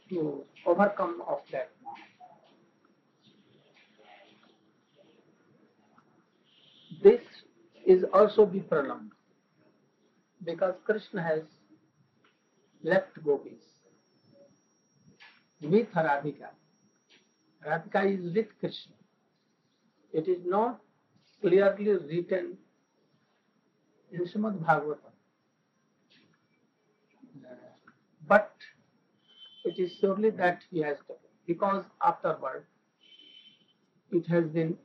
to overcome of that. This is also be prolonged because Krishna has left gopis with Radhika. Radhika is with Krishna. It is not clearly written in Srimad Bhagavatam, but it is surely that he has done, because afterward it has been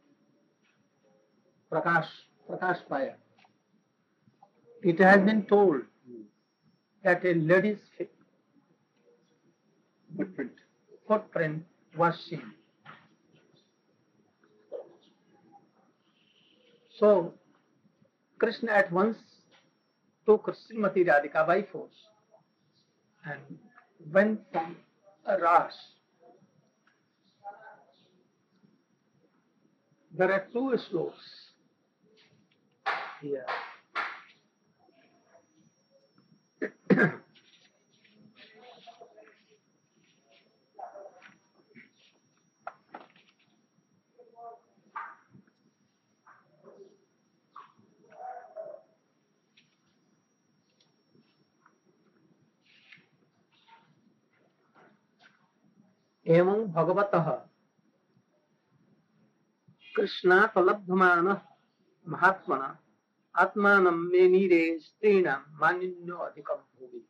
Prakash Paya. It has been told that a lady's footprint was seen. So Krishna at once took Srimati Radhika by force and went from a Ras. There are two slokas here. एवं भगवतः कृष्णात् लब्धमानः महात्मना आत्मानं मेनीरे स्त्रीणां मानिन्यो अधिकं भूमि.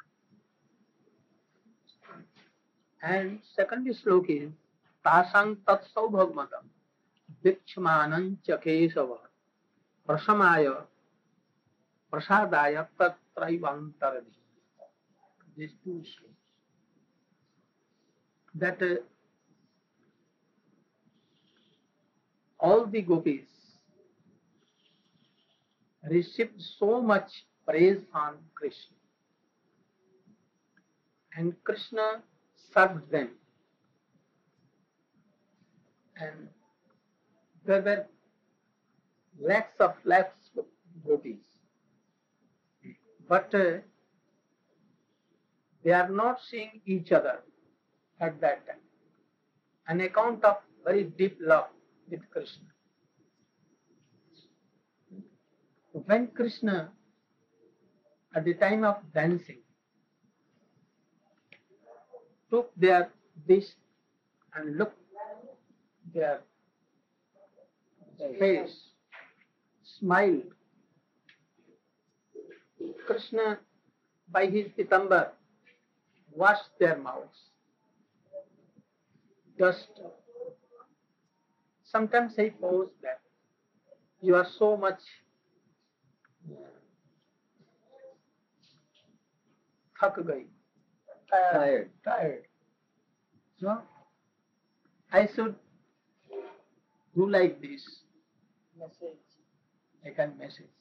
And second slok is तासां तत्सौभगमतं वीक्षमानं च Keshav प्रशमाय प्रसादाय तत्रैवान्तरधि. These two sloks. That all the gopis received so much praise from Krishna, and Krishna served them, and there were lakhs of gopis, but they are not seeing each other at that time, on account of very deep love with Krishna. When Krishna, at the time of dancing, took their this and looked their face, smiled, Krishna by his pitambar washed their mouths. Just sometimes he posed that you are so much thak gayi, tired. So I should do like this. I can message.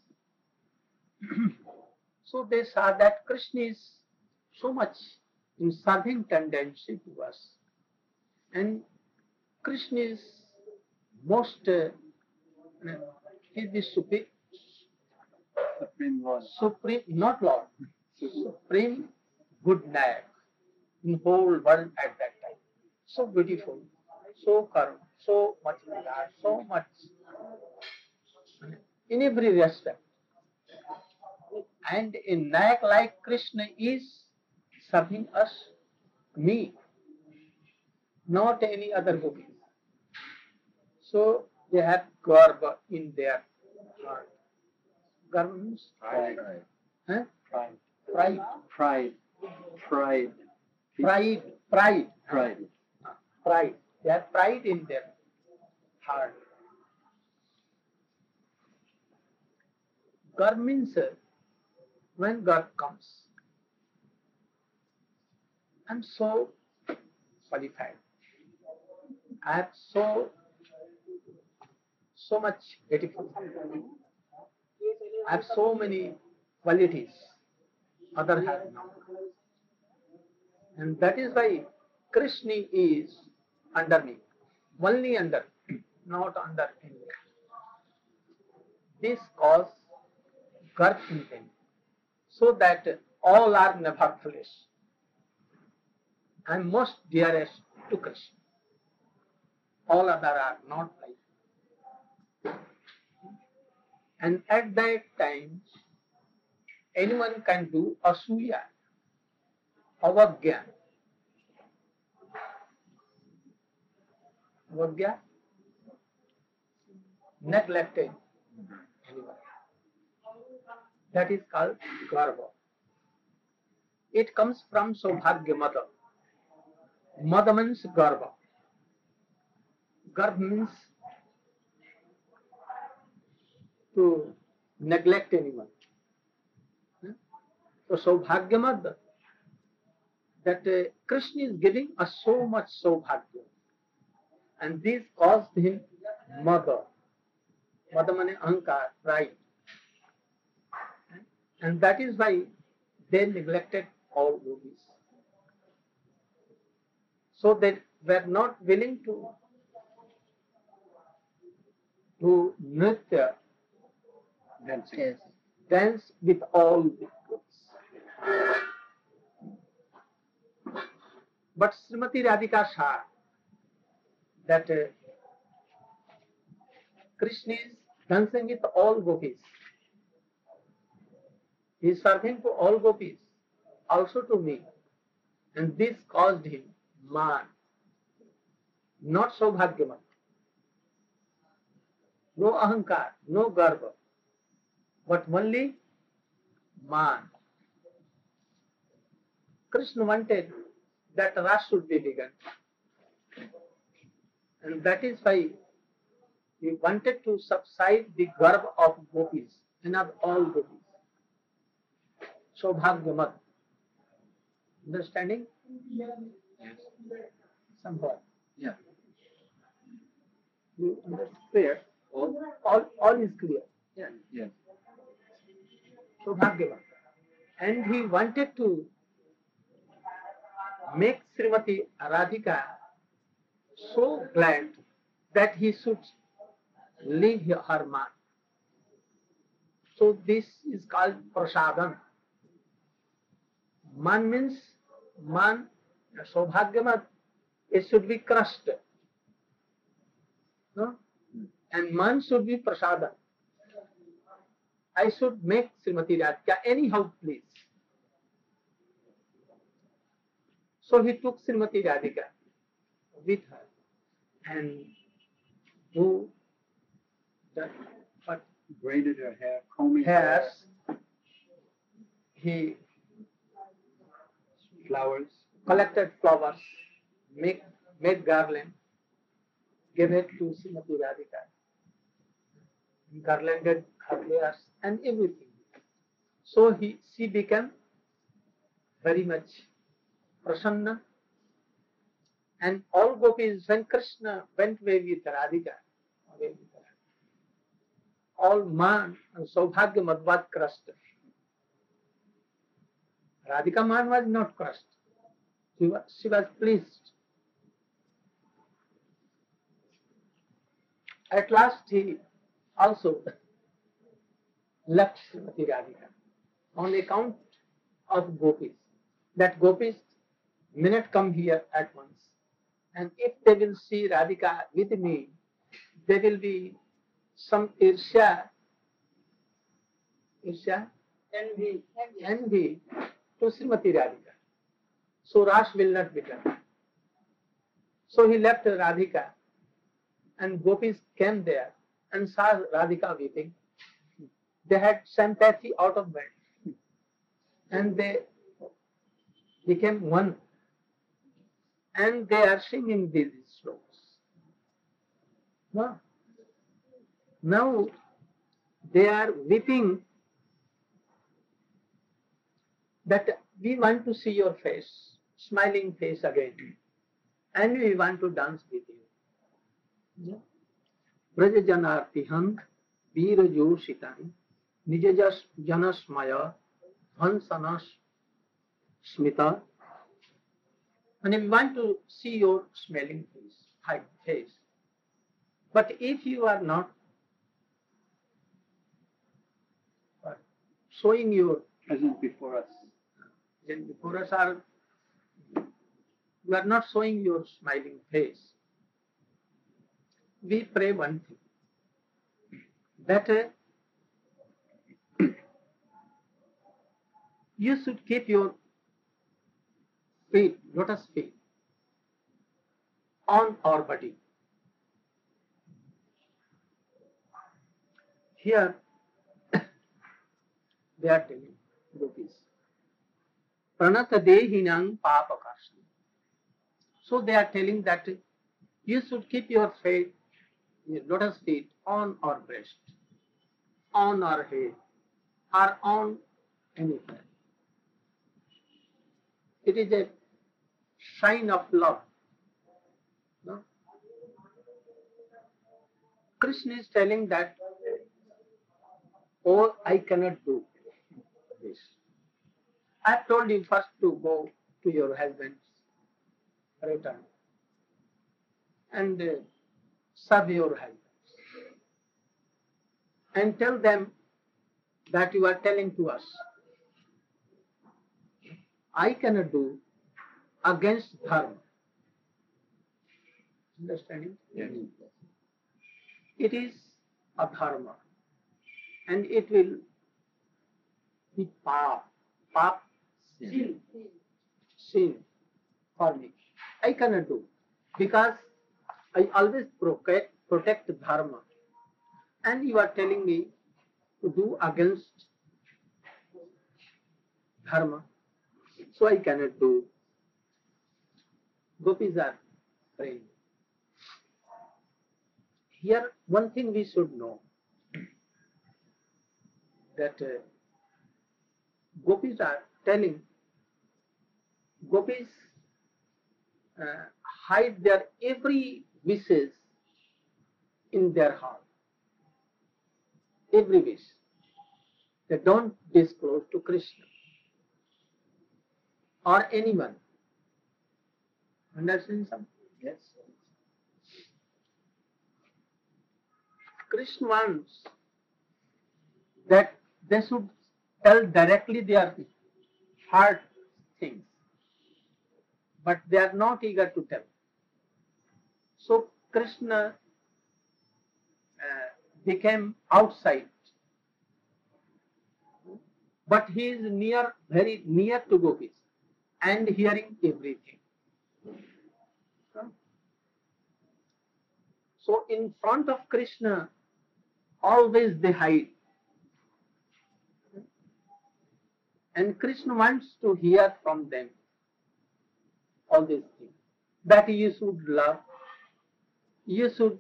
So they saw that Krishna is so much in serving tendency to us, and Krishna is most he is the supreme, not Lord, supreme good Nayak in whole world at that time. So beautiful, so calm, so much regard, so much in every respect. And a Nayak like Krishna is serving us, me, not any other gopi. So they have garba in their heart. Garba means Pride. Huh? Pride. Pride. Pride. Pride. Pride. Pride. Pride. Pride. They have pride in their heart. Gar means when God comes, I'm so qualified. I have so much beautiful. I have so many qualities other have not. And that is why Krishna is under me. Only under, not under anyone. This cause garb in them, so that all are nevertheless. I am most dearest to Krishna. All other are not like. And at that time, anyone can do asuya, avagya. Avagya, neglected anyone. That is called garva. It comes from Saubhagya Mata. Mata means garva. Garva means to neglect anyone. So Saubhagya Mata, that Krishna is giving us so much Saubhagya. And this caused him Mata. Mata means ahankar, pride. And that is why they neglected all gopis. So they were not willing to do nritya, Dancing. dance with all the gopis. But Srimati Radhika saw that Krishna is dancing with all gopis. He is serving to all gopis, also to me. And this caused him man, not Saubhagyaman. No ahankar, no garva, but only man. Krishna wanted that Ras should be begun. And that is why he wanted to subside the garva of gopis and of all gopis. Saubhagyamat. Understanding? Yes. Somewhat. Yeah. You understand? Clear? All is clear. Yeah. Yes. Saubhagyavat. And he wanted to make Srimati Radhika so glad that he should leave her man. So this is called prasadam. Man means man, Saubhagyamat, it should be crushed. No? And man should be prasada. I should make Srimati Radhika anyhow, please. So he took Srimati Radhika with her and do the what Braided her hair, combing her hairs. hair, He flowers. collected flowers, made garland, gave it to Srimati Radhika, garlanded her hairs and everything. So she became very much prasanna. And all gopis, when Krishna went away with Radhika, all man and Saubhagyamat was crushed. Radhika man was not crushed. She was pleased. At last he also left Srimati Radhika on account of gopis. That gopis may not come here at once. And if they will see Radhika with me, there will be some irsha, envy to Srimati Radhika. So Ras will not be done. So he left Radhika, and gopis came there and saw Radhika weeping. They had sympathy out of bed, and they became one. And they are singing these slokas. Now they are weeping that we want to see your face, smiling face again, and we want to dance with you. Braja janartihang veera joshitan nijajas janasmaya hansanas smita. And we want to see your smiling face. But if you are not showing your Present before us. then before us are you are not showing your smiling face. We pray one thing, that you should keep your feet, lotus feet, on our body. Here they are telling gopis, pranata dehinang papakasam. So they are telling that you should keep your feet, your lotus feet, on our breast, on our head, or on anywhere. It is a sign of love. No? Krishna is telling that, oh, I cannot do this. I have told you first to go to your husband's return and serve your husband. And tell them that you are telling to us, I cannot do against dharma. Understanding? Yes. It is a dharma and it will be pap, sin for me. I cannot do because I always protect dharma, and you are telling me to do against dharma, so I cannot do. Gopis are praying. Here, one thing we should know, that gopis are telling, gopis hide their every wishes in their heart. Every wish. They don't disclose to Krishna or anyone. Understand something? Yes. Krishna wants that they should tell directly their heart things, but they are not eager to tell. So Krishna became outside, but he is near, very near to gopis and hearing everything. So in front of Krishna, always they hide. And Krishna wants to hear from them all these things. That you should love, you should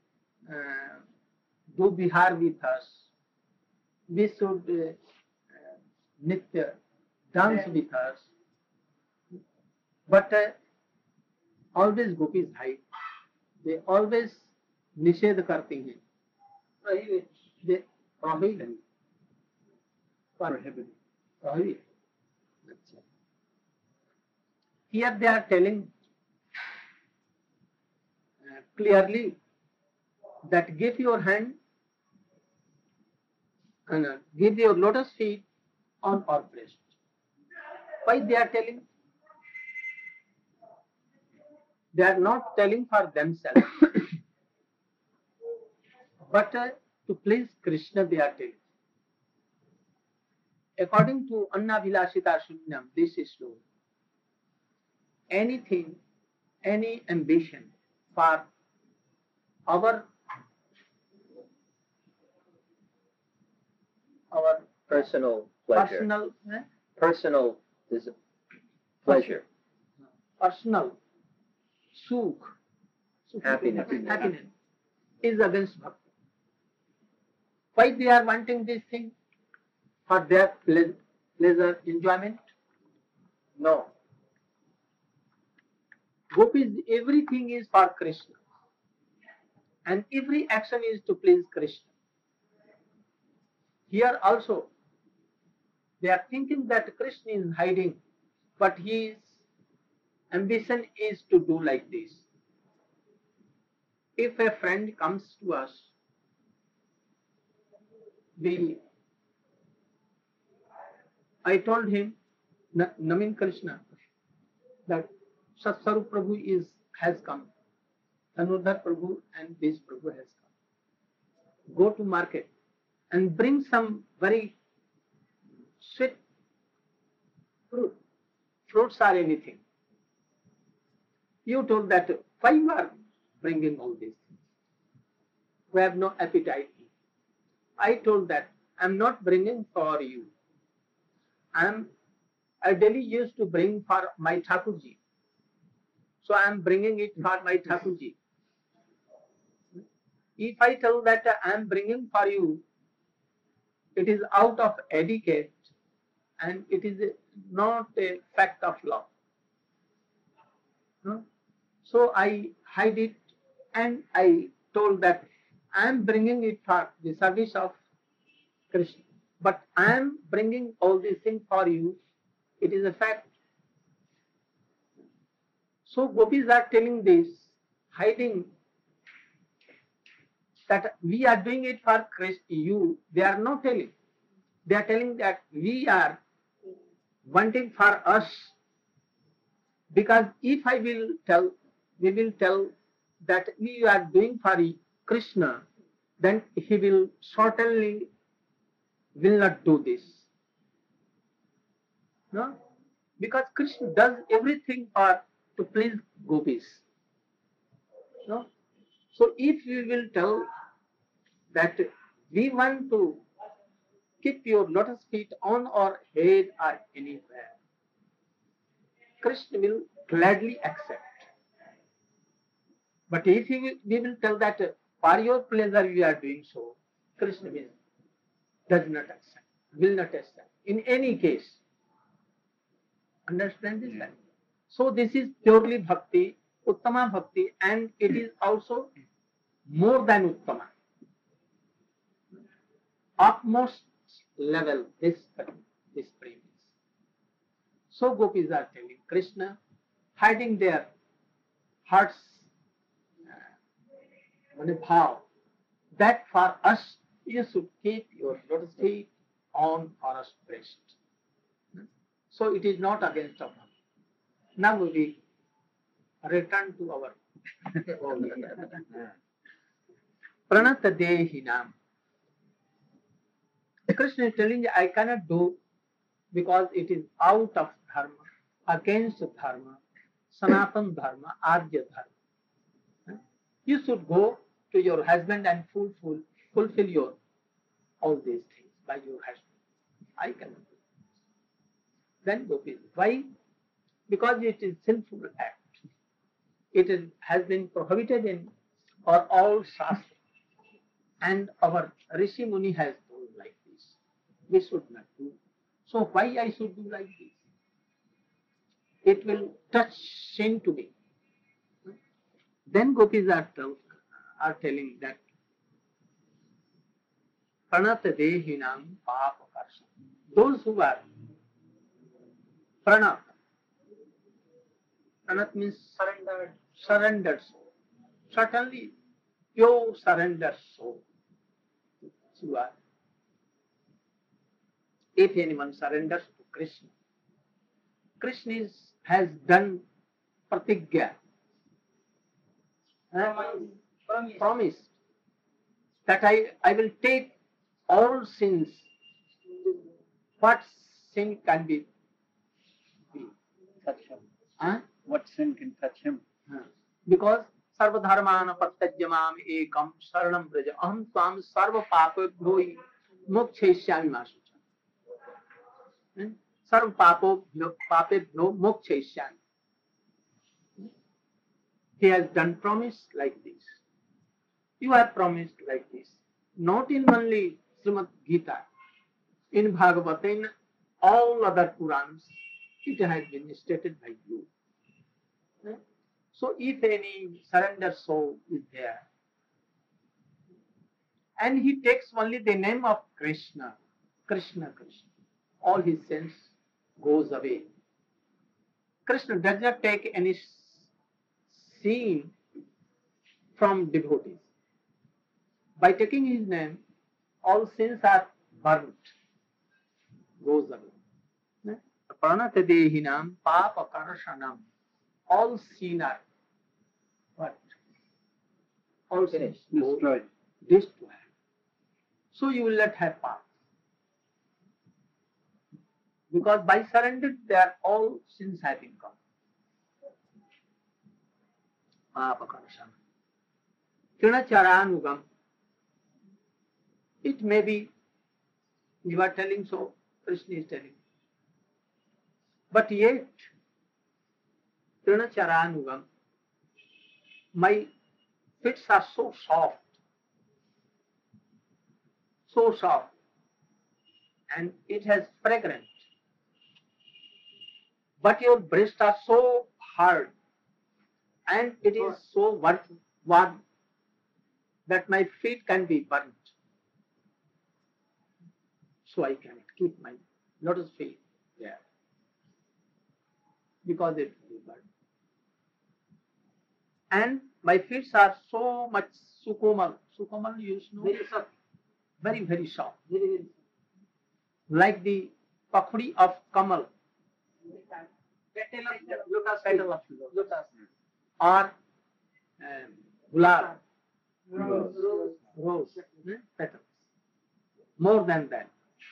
do bihar with us, we should nitya, dance with us. But always gopis hide. They always निषेध करती हैं. They prohibit. Prohibit. Here they are telling clearly that give your hand and give your lotus feet on our breast. Why they are telling? They are not telling for themselves, but to please Krishna they are telling. According to Anna Vilasita Shunyam, this is true. Anything, any ambition for our personal pleasure. Personal pleasure. Personal sukh, Happiness. is against bhakti. Why they are wanting this thing? For their pleasure, enjoyment? No. Gopis, everything is for Krishna. And every action is to please Krishna. Here also, they are thinking that Krishna is hiding, but his ambition is to do like this. If a friend comes to us, I told him, Namin Krishna, that Satsvarup Prabhu has come. Dhanurdhar Prabhu and this Prabhu has come. Go to market and bring some very sweet fruits or anything. You told that, why you are bringing all these things? We have no appetite. I told that, I am not bringing for you. I daily used to bring for my Thakurji. So I am bringing it for my Thakurji. If I tell that I am bringing for you, it is out of etiquette and it is not a fact of law. No? So I hide it and I told that I am bringing it for the service of Krishna. But I am bringing all these things for you. It is a fact. So gopis are telling this, hiding that we are doing it for Krishna. You, they are not telling. They are telling that we are wanting for us. Because if I will tell, we will tell that we are doing for Krishna, then he will certainly will not do this. No? Because Krishna does everything to please gopis. No? So if we will tell that we want to keep your lotus feet on our head or anywhere, Krishna will gladly accept. But if we will tell that for your pleasure we are doing so, Krishna does not accept, will not accept in any case. Understand this? Yeah. So this is purely bhakti, uttama bhakti, and it is also more than uttama. Utmost level this prem is. So gopis are telling Krishna, hiding their hearts, bhav, that for us you should keep your lotus feet on our breast. So it is not against our bhakti. Now we return to our Pranata Dehinam. Krishna is telling, I cannot do because it is out of dharma, against dharma, Sanatan dharma, Arya dharma. You should go to your husband and fulfill your all these things by your husband. I cannot do. Then gopis. Why? Because it is sinful act. It has been prohibited in all shastra. And our Rishi Muni has told like this. We should not do. So why I should do like this? It will touch sin to me. Then gopis are telling that Pranata Dehinam Papa Karsam. Those who are Pranat. Pranat means surrendered soul. Certainly, pure surrendered soul. You are. If anyone surrenders to Krishna, Krishna has done pratigya, promised that I will take all sins. What sin can be? Touch him. Huh? What sin can touch him? Because sarva dharmana pattajyamam ekam saranam braja aham tvam sarva papabhyo mokshayishyami masucha. Sarva papabhyo mokshayishyami. He has done promise like this. You have promised like this. Not in only Srimad Gita, in Bhagavata, in all other Purans, it has been stated by you. So if any surrendered soul is there, and he takes only the name of Krishna, Krishna, Krishna, all his sins goes away. Krishna does not take any sin from devotees. By taking his name, all sins are burnt, goes away. Pranata Dehinam Papa Karshanam. all sin are what? All sins Destroyed. destroyed. So you will not have path. Because by surrender, there all sins have been gone. Trinacharanugam. It may be you are telling so, Krishna is telling. But yet, Trinacharanugam, my feet are so soft, and it has fragrance. But your breasts are so hard, and it is so warm that my feet can be burnt. So I cannot keep my lotus feet there because it will be burnt. And my feet are so much sukomal. Sukomal, you know, very soft, very, very soft, like the pakhudi of kamal, petal of lotus, or gulab, rose, petals. More than that.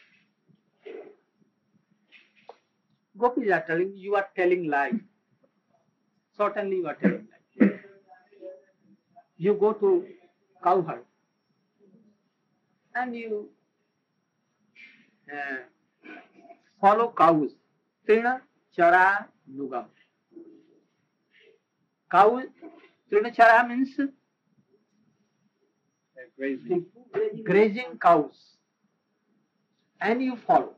Gopis are telling, you are telling lie. Certainly you are telling lie. You go to cow herd and you follow cows. Trina chara nugam. Cow, trina chara means grazing cows. And you follow.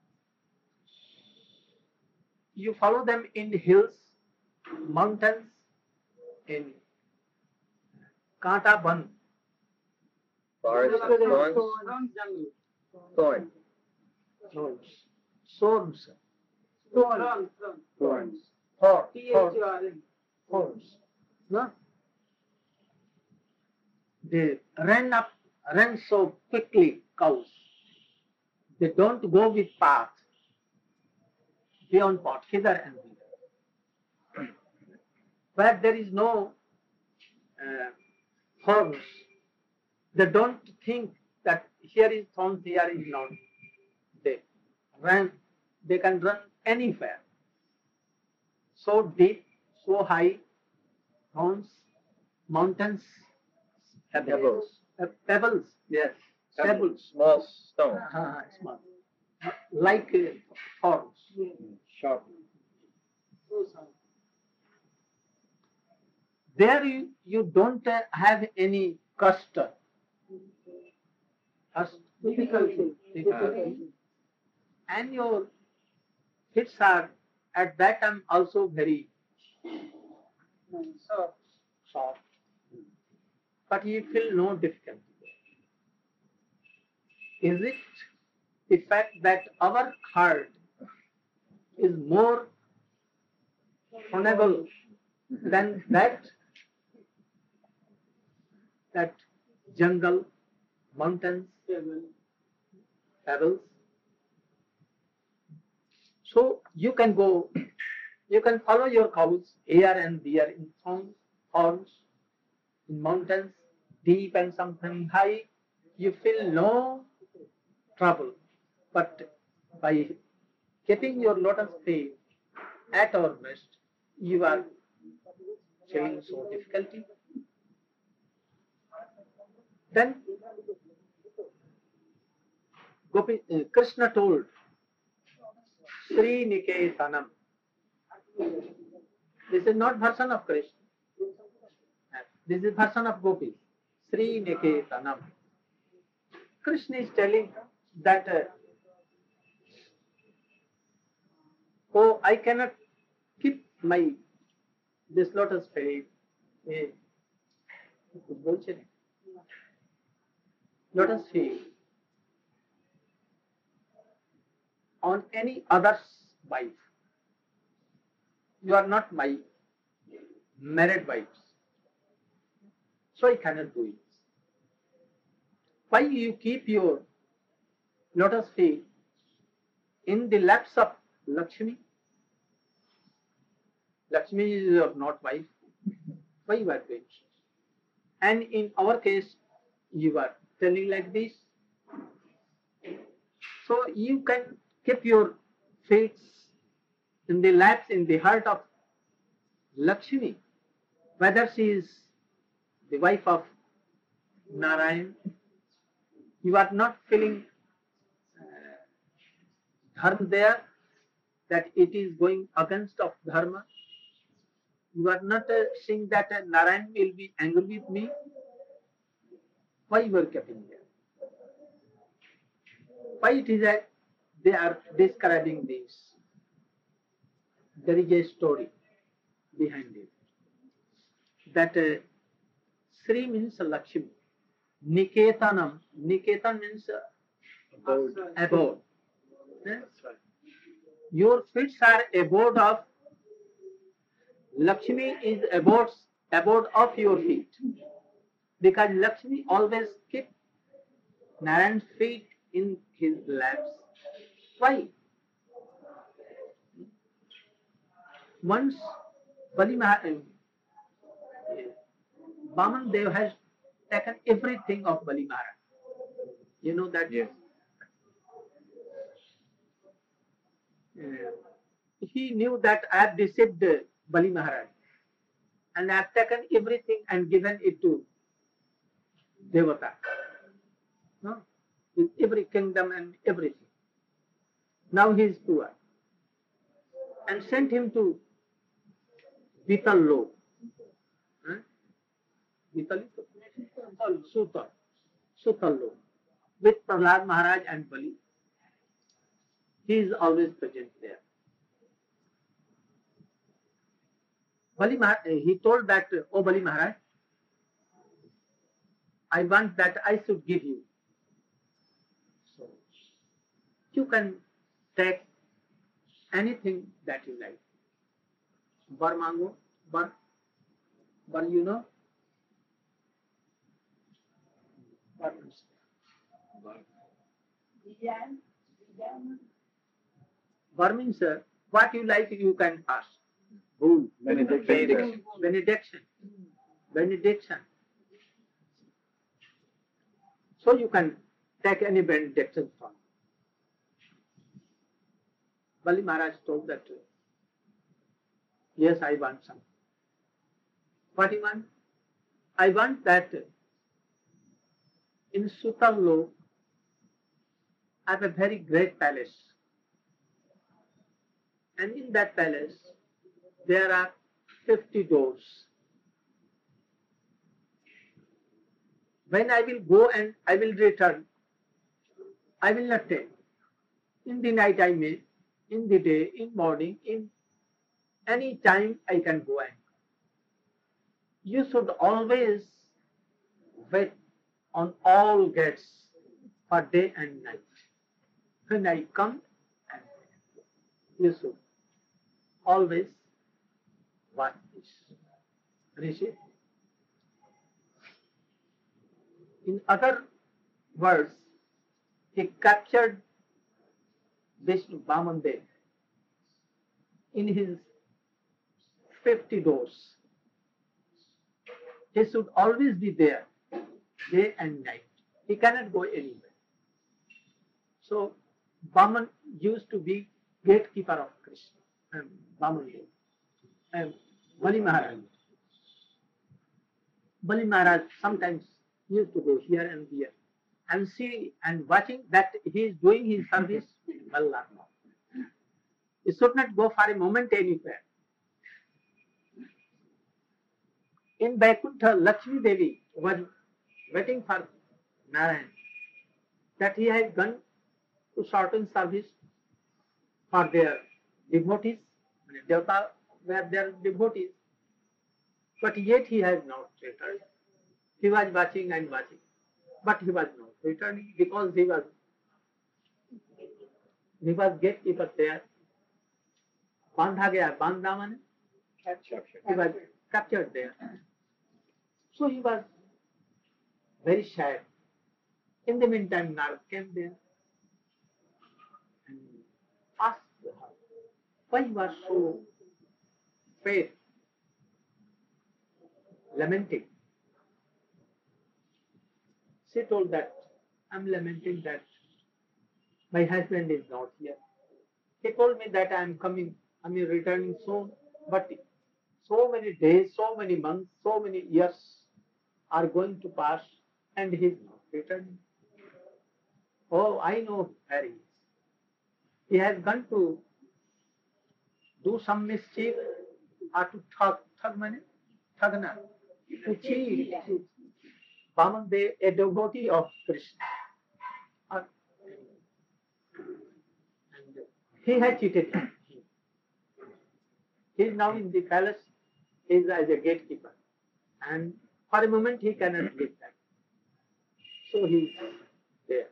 You follow them in hills, mountains, in Kanta Ban. Forest of thorns. Thorns. Thorns. No? They run so quickly, cows. They don't go with path. Beyond path, hither and thither. Where there is no thorns, they don't think that here is thorns, here is not. They can run anywhere. So deep, so high, thorns, mountains, Pebbles. Pebbles, yes, pebbles. Small stones. Small. Like thorns. Sharp. There you don't have any custom. Difficulty. And your feet are at that time also very soft. But you feel no difficulty. Is it the fact that our heart is more honorable than that jungle, mountains, pebbles? So you can go, you can follow your cows here and there in thorns, in mountains, deep and something high. You feel no trouble. But by keeping your lotus feet at our breast, you are feeling so difficulty. Then Krishna told Sri Niketanam. This is not version of Krishna. This is version of Gopis. Sri Niketanam. Krishna is telling that oh, I cannot keep this lotus feet. Lotus feet on any other's wife. You are not my married wives. So I cannot do it. Why you keep your lotus feet in the laps of Lakshmi? Lakshmi is your not wife. Why you are doing so? And in our case, you are telling like this. So you can keep your feet in the laps, in the heart of Lakshmi, whether she is the wife of Narayan. You are not feeling dharma there, that it is going against of dharma. You are not saying that Narayan will be angry with me. Why you are keeping there? Why it is that they are describing this? There is a story behind it. That Sri means Lakshmi. Niketanam. Niketan means abode. Your feet are abode of Lakshmi is abode of your feet. Because Lakshmi always keep Narayan's feet in his laps. Why? Once Vaman Dev has taken everything of Bali Maharaj. You know that? Yes. He knew that I have deceived Bali Maharaj and I have taken everything and given it to Devata. No? With every kingdom and everything. Now he is poor. And sent him to Vital Lok. Vital Sutal Lok. With Prahlad Maharaj and Bali. He is always present there. Bali Maharaj, he told that, oh Bali Maharaj, I want that I should give you. So, you can take anything that you like. Bar mango, bar you know? Bar means bar means what you like you can ask. Boom. Benediction. So you can take any benediction from. Bali Maharaj told that, yes, I want some. What do you want? I want that in Sutal Lok, I have a very great palace. And in that palace, there are 50 doors. When I will go and I will return, I will not take. In the night I may, in the day, in morning, in any time I can go and you should always wait on all gates for day and night. When I come, you should always watch this. Rishi. In other words, he captured Vishnu Vaman Dev in his 50 doors. He should always be there, day and night. He cannot go anywhere. So, Vaman used to be gatekeeper of Krishna, Vaman Dev, and Bali Maharaj. Bali Maharaj sometimes used to go here and there and see and watching that he is doing his service well or not. He should not go for a moment anywhere. In Vaikuntha, Lakshmi Devi was waiting for Narayan, that he had gone to certain service for their devotees. Devata were their devotees, but yet he has not returned. He was watching and watching, but he was not returning because he was gatekeeper there. Bandha gaya, bandha mane? He was captured there. So he was very sad. In the meantime, Narad came there and asked her, why you are so faith, lamenting. She told that, I'm lamenting that my husband is not here. He told me that I am coming, I am returning soon, but so many days, so many months, so many years are going to pass and he is not returning. Oh, I know where he is. He has gone to do some mischief or to thug money, thagna, to cheat. Vamandev, a devotee of Krishna. And he has cheated him. He is now in the palace, he is as a gatekeeper. And for a moment he cannot get back. So he is there.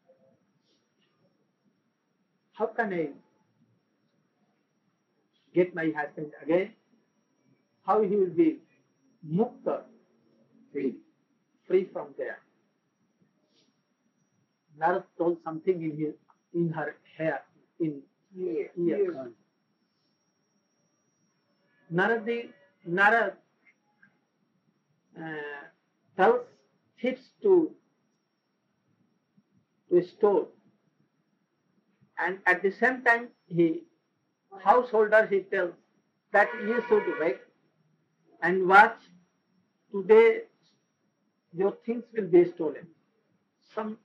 How can I get my husband again? How he will be mukta, free from there? Narad told something in her hair, in ear. Narad tells thieves to store, and at the same time householder he tells that you should wake and watch. Today your things will be stolen. Some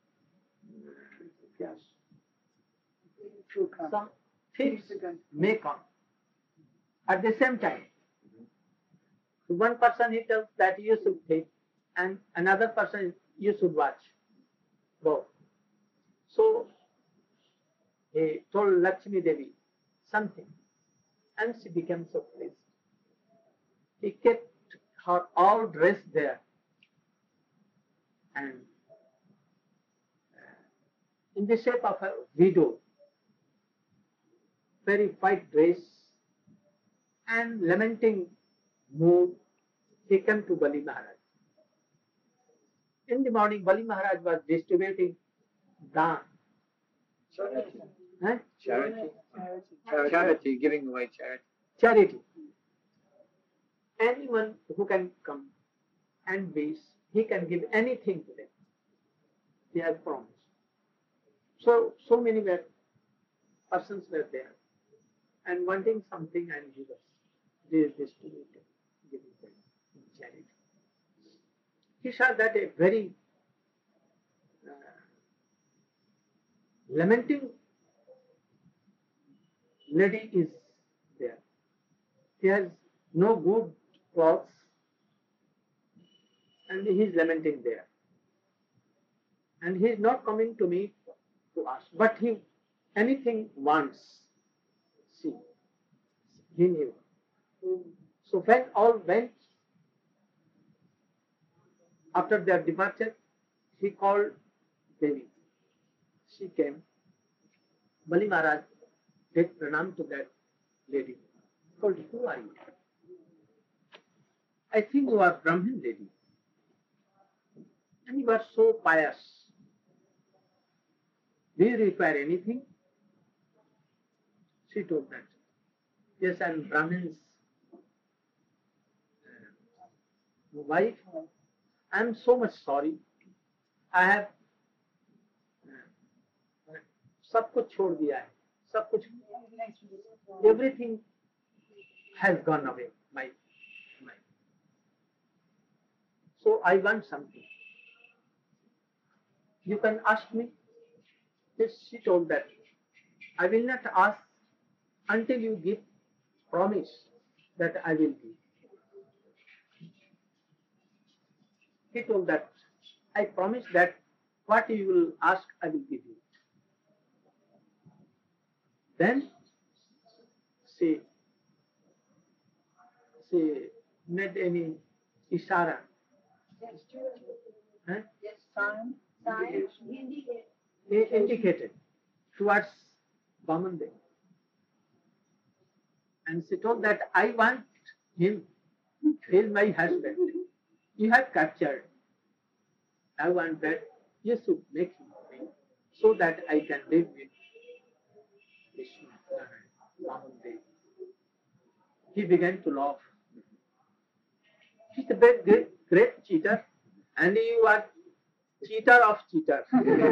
thieves may come at the same time. To one person he tells that you should think, and another person you should watch both. So he told Lakshmi Devi something, and she became so pleased. He kept her all dressed there, and in the shape of a widow, very white dress, and lamenting mood, he came to Bali Maharaj. In the morning, Bali Maharaj was distributing dhan. Charity, giving away charity. Charity. Anyone who can come and wish, he can give anything to them. He has promised. So many persons were there and wanting something, and he was distributing, giving them in charity. He saw that a very lamenting lady is there. He has no good clothes and he is lamenting there. And he is not coming to me to ask, but he anything wants. See, he knew. So when all went, after their departure, he called Devi. She came. Bali Maharaj did pranam to that lady. Told, who are you? I think you are Brahmin lady. And you are so pious. Do you require anything? She told that. Yes, I am Brahmin's wife. I am so much sorry. I have सब कुछ छोड़ दिया है, सब कुछ, everything has gone away. So I want something. You can ask me. Yes, she told that. I will not ask until you give promise that I will give. He told that, I promise that what you will ask, I will give you. Then she made any ishara. Yes, sign. He indicated towards Vamandev. And she told that I want him. He is my husband. You have captured. I want that you should make him free so that I can live with Krishna, Vamandev. he began to laugh. He's a great cheater, and you are cheater of cheaters.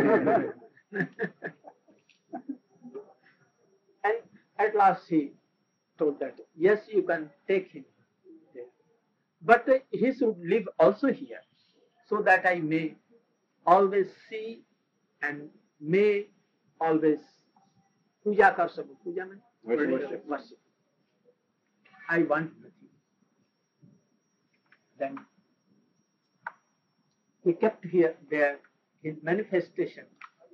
And at last he told that, yes, you can take him there. But he should live also here, so that I may always see and may always puja kar saku. Puja means worship. I want nothing. Then he kept here there his manifestation.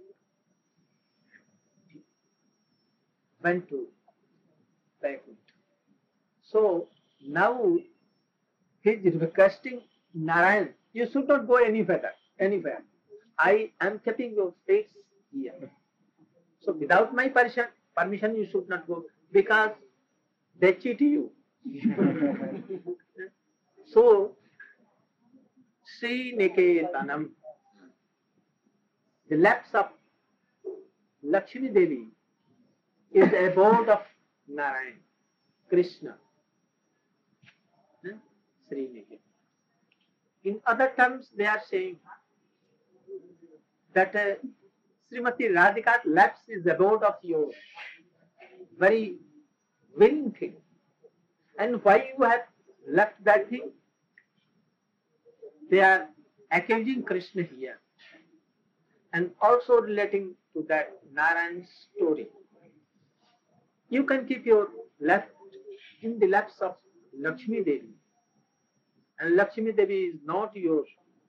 Went to Vaikuntha. So now he is requesting Narayan, you should not go anywhere. I am keeping your face here. So without my permission you should not go, because they cheat you. So Sri Niketanam, the laps of Lakshmi Devi, is the abode of Narayan, Krishna. Sri Niketan. In other terms, they are saying that Srimati Radhika's laps is the abode of your very willing thing. And why you have left that thing? They are accusing Krishna here and also relating to that Narayan story. You can keep your left in the laps of Lakshmi Devi, and Lakshmi Devi is not yours.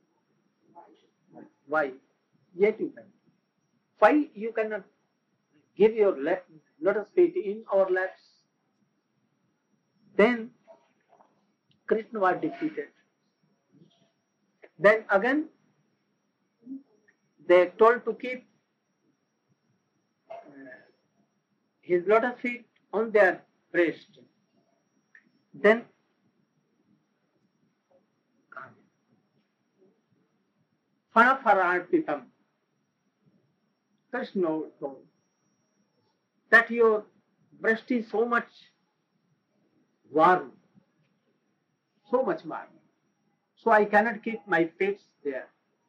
Why? Yet you can. Why you cannot give your lotus feet in our laps? Then Krishna was defeated. Then again they told to keep his lotus feet on their breast. Then Phanafararpitam, Krishna told that your breast is so much warm, so much warm. So I cannot keep my feet there.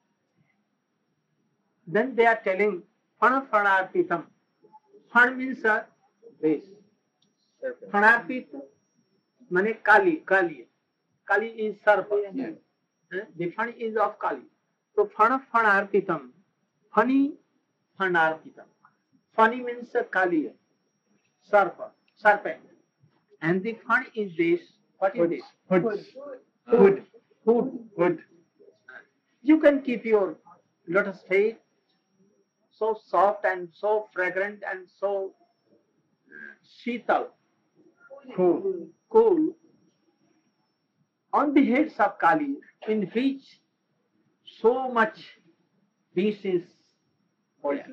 Then they are telling Phanafararpitam. Phan means a base. Phanarpit means Kali. Kali is Sarpa. Yes. The Phan is of Kali. So Phanarpitam. Phani Phanarpitam. Phani means Kali. Sarpa. Serpent. And the Phan is this. What is this? Hood. You can keep your lotus feet so soft and so fragrant and so sheetal, cool on the heads of Kali, in which so much this is poison.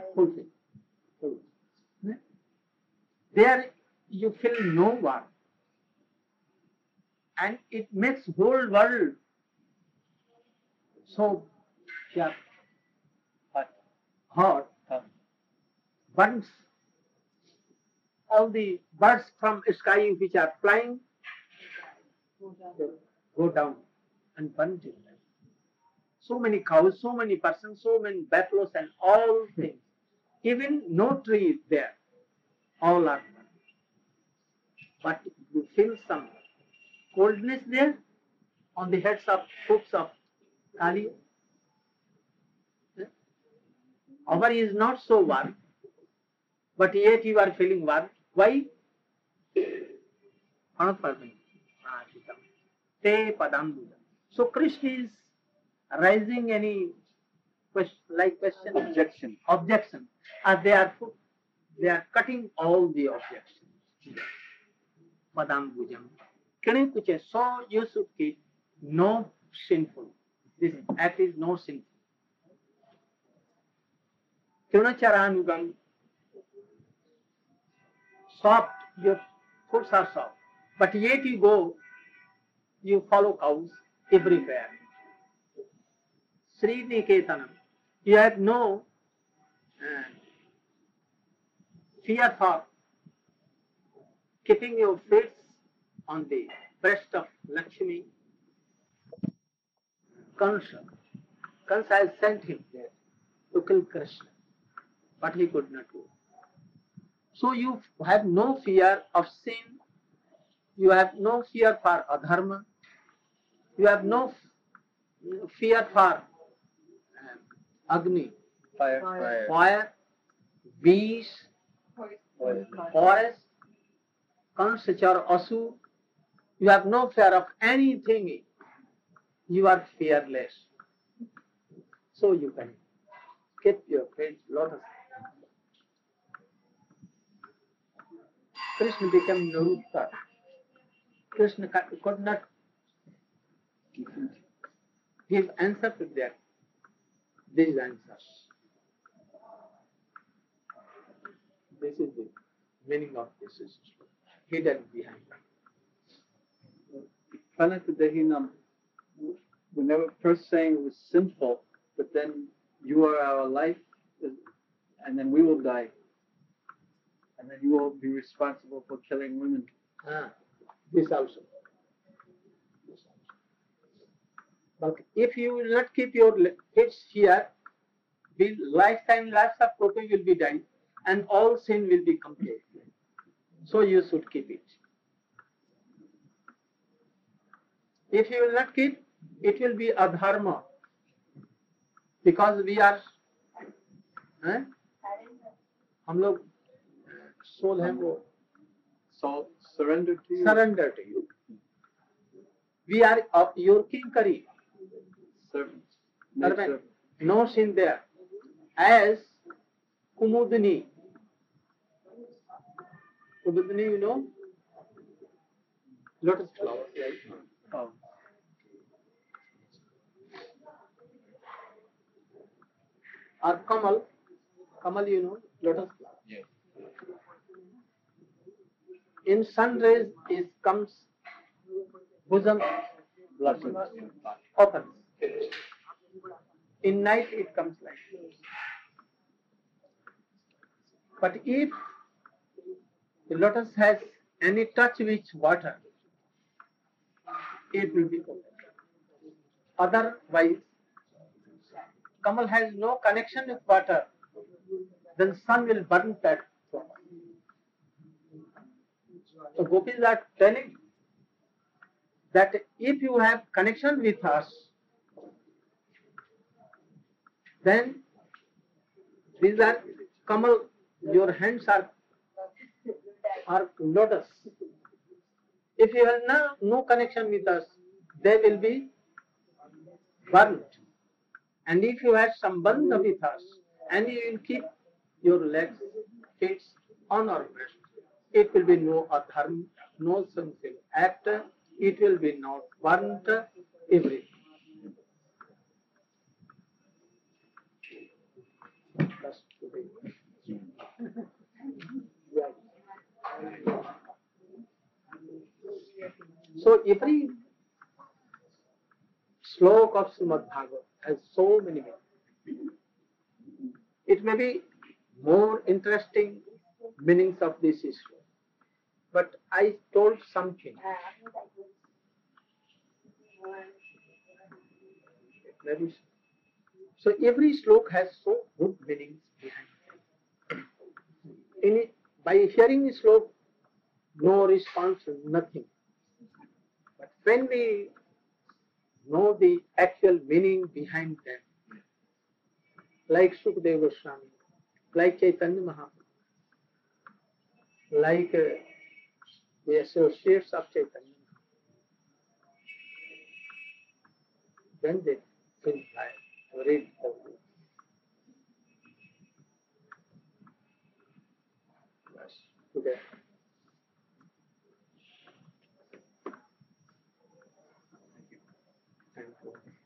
There you feel no warmth, and it makes whole world so hot, burns all the birds from sky which are flying, go down and burn it. So many cows, so many persons, so many buffaloes and all things. Even no tree is there. All are burned. But you feel some coldness there on the heads of hooks of Kali. Our is not so warm, but yet you are feeling warm. Why? So Krishna is raising any question? Objection. They are cutting all the objections. Padambujam. So you should keep no sinful. This act is no sinful. Trinacharanugam, soft, your foots are soft, but yet you follow cows everywhere. Sri Niketanam, you have no fear for keeping your feet on the breast of Lakshmi, Kansa has sent him there to kill Krishna, but he could not do. So you have no fear of sin, you have no fear for adharma, you have no fear for Agni, fire, bees, forest, Kansa, Asu. You have no fear of anything. You are fearless. So you can keep your face lotus. Krishna became Narutta. Krishna could not give answer to these answers. This is the meaning of this is hidden behind. Panatadehinam, whenever first saying it was simple, but then you are our life, and then we will die. And then you will be responsible for killing women. This also. But if you will not keep your kids here, the lifetime lapse of kopi will be done and all sin will be complete. So you should keep it. If you will not keep, it will be adharma. Because we are, हम लोग soul है वो, So surrender to you. surrender to you. We are your kinkari, Servants. servant. No sin there. As Kumudini. Kumudini, you know, lotus flower, right? Oh. Or Kamal. Kamal, you know, lotus flower. Yes. In sun rays, it comes bosom Blossoms. opens. In night, it comes like this. But if the lotus has any touch with water, it will be open. Otherwise, Kamal has no connection with water, then sun will burn that flower. So gopis are telling that if you have connection with us, then these are Kamal, your hands are lotus. If you have no connection with us, they will be burnt. And if you have some bandha with us, and you will keep your legs, feet on our breast, it will be no adharma, no sinful act, it will be not burnt, everything. That's today. So every slok of Srimad Bhagavad has so many meanings. It may be more interesting meanings of this issue, but I told something. Maybe. So every slok has so good meanings behind it. In it, by hearing the slok, no response, nothing. But when we know the actual meaning behind them, like Sukadeva Goswami, like Chaitanya Mahaprabhu, like the associates of Chaitanya, then they feel like read the book. Yes, today. Thank you.